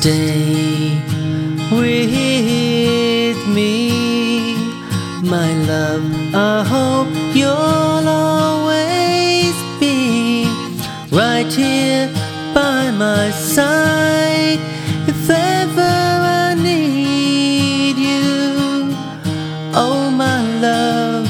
Stay with me, my love. I hope you'll always be right here by my side if ever I need you. Oh, my love,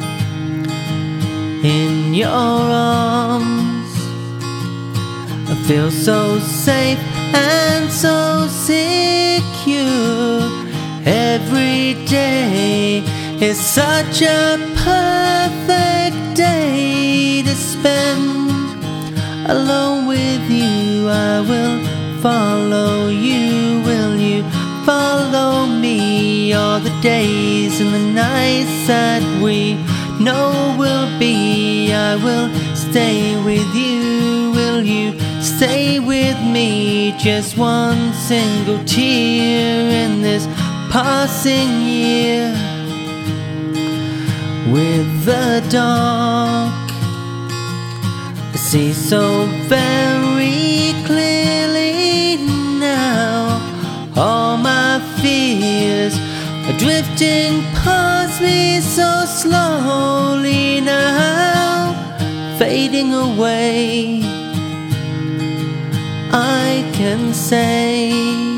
in your arms I feel so safe and so secure. Every day is such a perfect day to spend alone with you. I will follow you. Will you follow me? All the days and the nights that we know will be, I will stay with you. Will you stay with me? Just one single tear in this passing year. With the dark, I see so very clearly now. All my fears are drifting past me so slowly now, fading away. I can say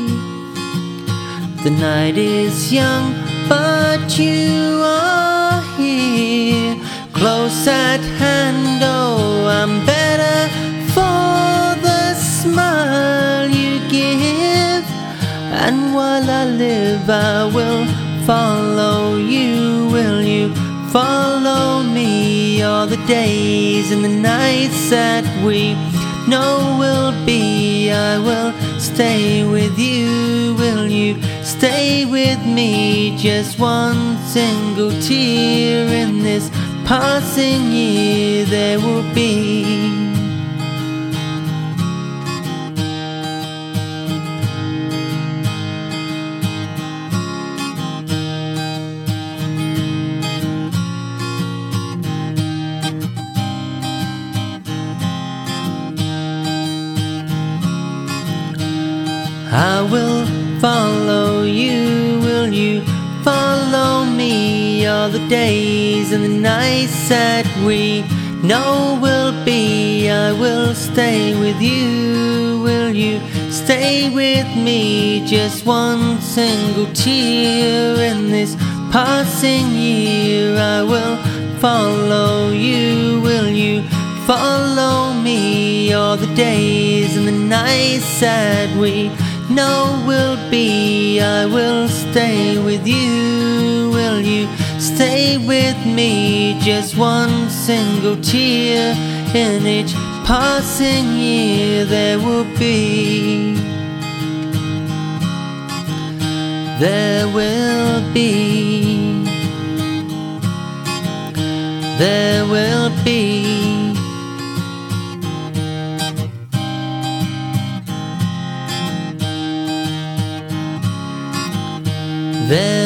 the night is young, but you are here, close at hand. Oh, I'm better for the smile you give, and while I live I will follow you. Will you follow me? All the days and the nights that we know will be, I will stay with you. Will you stay with me? Just one single tear in this passing year there will be. I will follow you. Will you follow me? All the days and the nights that we know will be, I will stay with you. Will you stay with me? Just one single tear in this passing year. I will follow you. Will you follow me? All the days and the nights that we know will be, I will stay with you. Will you stay with me? Just one single tear in each passing year there will be. There will be. There will be. There